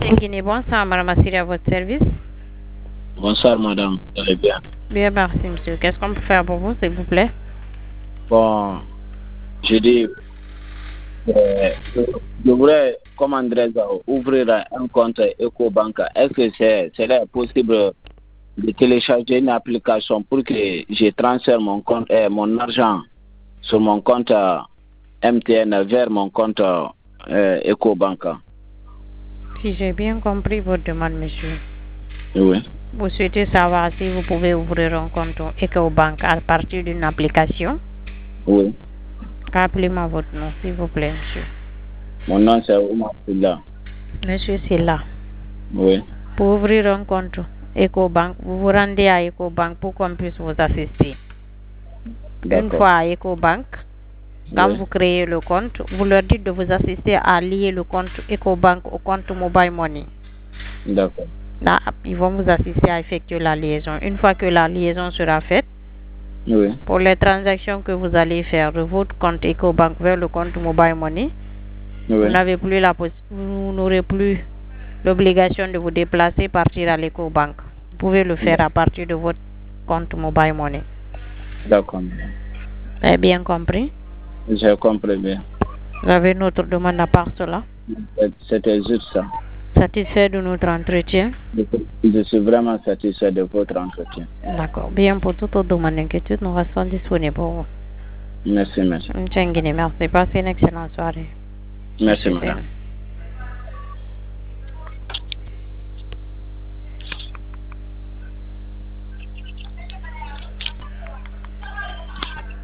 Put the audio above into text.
Guinée, bonsoir, madame Assiri, à votre service. Bonsoir, madame. Vous allez bien? Bien, merci, monsieur. Qu'est-ce qu'on peut faire pour vous, s'il vous plaît? Bon, je dis, je voudrais, comment dirais-je, ouvrir un compte EcoBank. Est-ce que c'est possible de télécharger une application pour que je transfère mon compte, mon argent sur mon compte MTN vers mon compte EcoBank? Si j'ai bien compris votre demande, monsieur, Oui. vous souhaitez savoir si vous pouvez ouvrir un compte EcoBank à partir d'une application? Oui. Rappelez-moi votre nom, s'il vous plaît, monsieur. Mon nom c'est Oumar Silla. Monsieur, c'est là. Oui. Pour ouvrir un compte EcoBank, vous vous rendez à EcoBank pour qu'on puisse vous assister. Une fois à EcoBank, quand vous créez le compte, vous leur dites de vous assister à lier le compte EcoBank au compte Mobile Money. D'accord. Là, ils vont vous assister à effectuer la liaison. Une fois que la liaison sera faite, oui. Pour les transactions que vous allez faire de votre compte EcoBank vers le compte Mobile Money, oui. Vous n'aurez plus l'obligation de vous déplacer, partir à l'EcoBank. Vous pouvez le faire à partir de votre compte Mobile Money. D'accord. Vous avez bien compris? J'ai compris bien. Vous avez une autre demande à part cela? C'était juste ça. Satisfait de notre entretien? Je suis vraiment satisfait de votre entretien. D'accord. Bien, pour toute autre demande d'inquiétude, nous restons disponibles pour vous. Merci, merci. Merci. Passez une excellente soirée. Merci, madame.